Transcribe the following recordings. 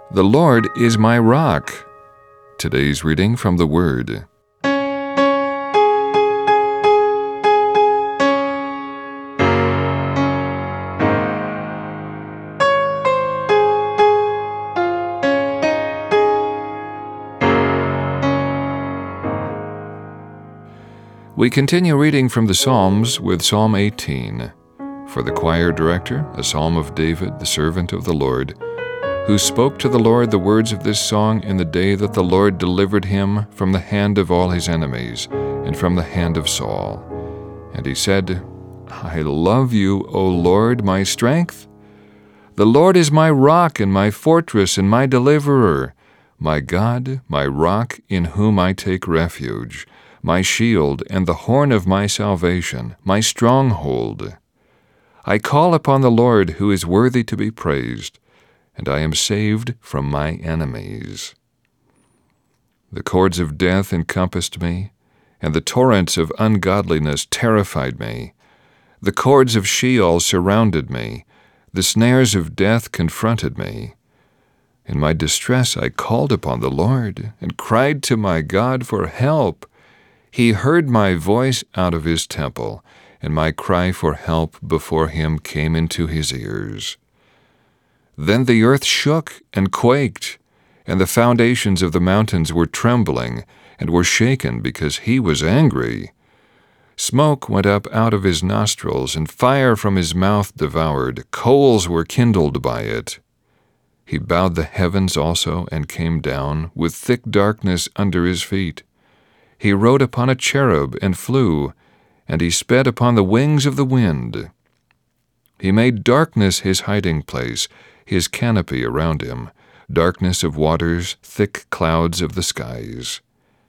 The Lord is my rock. Today's reading from the Word. We continue reading from the Psalms with Psalm 18. For the choir director, a psalm of David, the servant of the Lord, who spoke to the Lord the words of this song in the day that the Lord delivered him from the hand of all his enemies and from the hand of Saul. And he said, I love you, O Lord, my strength. The Lord is my rock and my fortress and my deliverer, my God, my rock in whom I take refuge, my shield and the horn of my salvation, my stronghold. I call upon the Lord who is worthy to be praised, and I am saved from my enemies. The cords of death encompassed me, and the torrents of ungodliness terrified me. The cords of Sheol surrounded me. The snares of death confronted me. In my distress I called upon the Lord, and cried to my God for help. He heard my voice out of his temple, and my cry for help before him came into his ears. Then the earth shook and quaked, and the foundations of the mountains were trembling and were shaken because he was angry. Smoke went up out of his nostrils, and fire from his mouth devoured. Coals were kindled by it. He bowed the heavens also and came down, with thick darkness under his feet. He rode upon a cherub and flew, and he sped upon the wings of the wind. He made darkness his hiding place, his canopy around him, darkness of waters, thick clouds of the skies.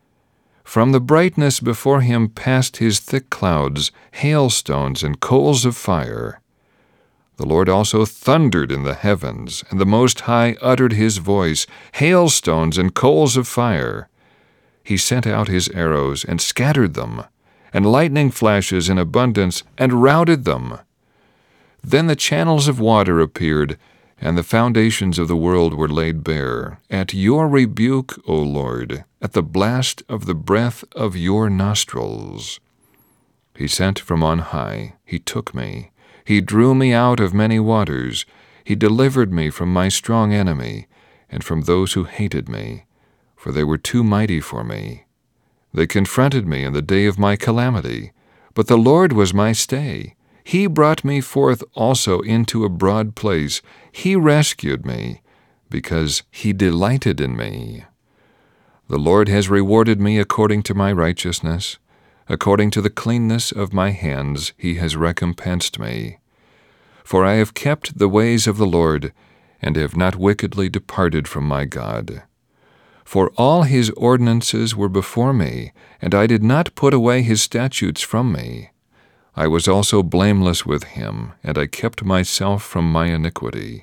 From the brightness before him passed his thick clouds, hailstones and coals of fire. The Lord also thundered in the heavens, and the Most High uttered his voice, hailstones and coals of fire. He sent out his arrows and scattered them, and lightning flashes in abundance and routed them. Then the channels of water appeared, and the foundations of the world were laid bare. At your rebuke, O Lord, at the blast of the breath of your nostrils. He sent from on high, he took me. He drew me out of many waters. He delivered me from my strong enemy, and from those who hated me, for they were too mighty for me. They confronted me in the day of my calamity, but the Lord was my stay. He brought me forth also into a broad place. He rescued me, because he delighted in me. The Lord has rewarded me according to my righteousness. According to the cleanness of my hands he has recompensed me. For I have kept the ways of the Lord, and have not wickedly departed from my God. For all his ordinances were before me, and I did not put away his statutes from me. I was also blameless with him, and I kept myself from my iniquity.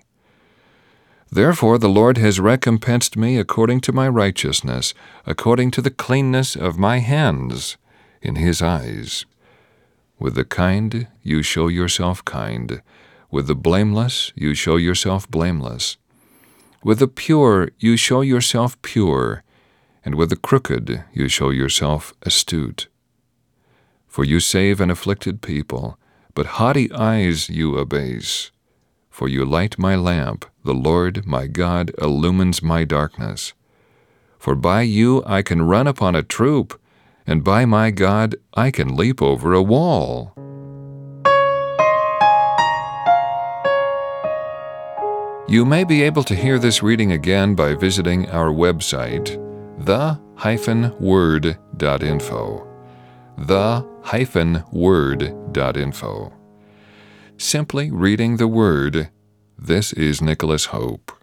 Therefore the Lord has recompensed me according to my righteousness, according to the cleanness of my hands in his eyes. With the kind you show yourself kind, with the blameless you show yourself blameless. With the pure you show yourself pure, and with the crooked you show yourself astute. For you save an afflicted people, but haughty eyes you abase. For you light my lamp, the Lord my God illumines my darkness. For by you I can run upon a troop, and by my God I can leap over a wall. You may be able to hear this reading again by visiting our website, the-word.info. the-word.info. Simply reading the Word. This is Nicholas Hope.